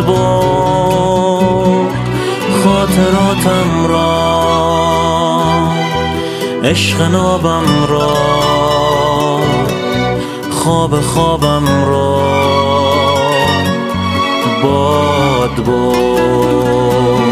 برد خاطراتم را، عشق نابم را، خوابم را باد برد.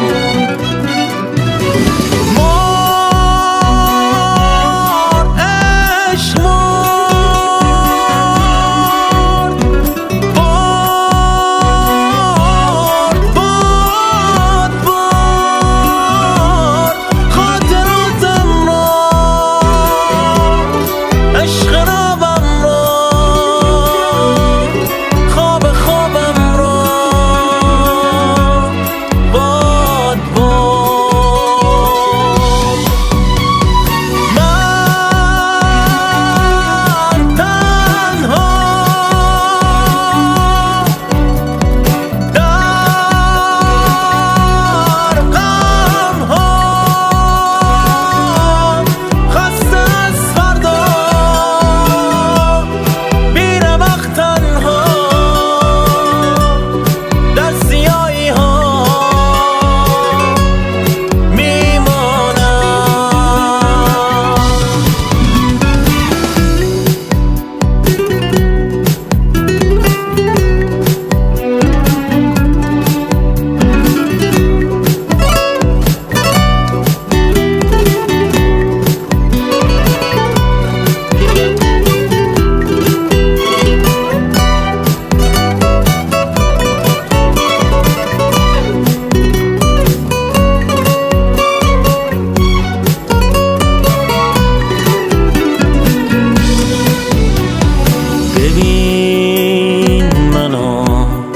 ببین منو،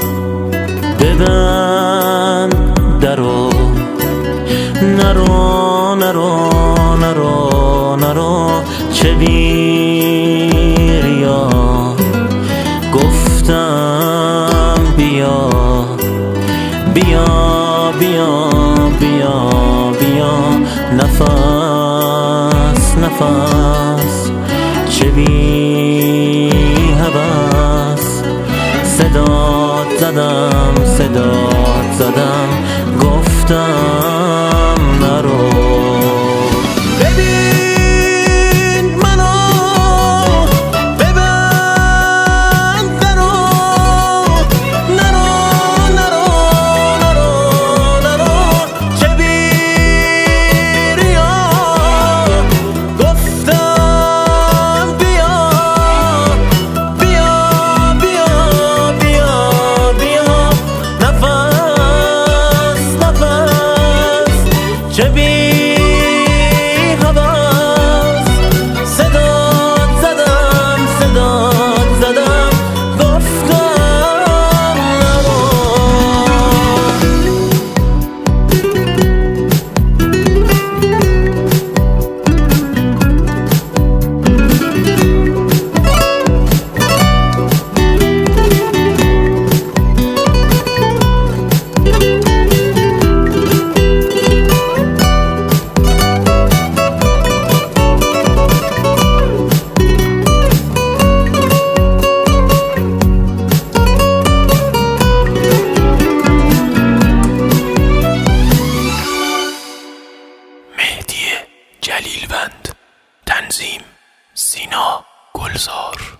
ببند درو، نرو نرو نرو نرو، چه بیریا گفتم بیا بیا بیا بیا بیا، نفس نفس چه بی هوس، صدات زدم گفتم نرو. ببین منو، ببند درو، نرو نرو نرو نرو، چه بیریا گفتم بیا بیا بیا بیا بیا، نفس نفس چه بی هوس، صدات زدم گفتم نرو. جلیلوند، تنظیم سینا گلزار.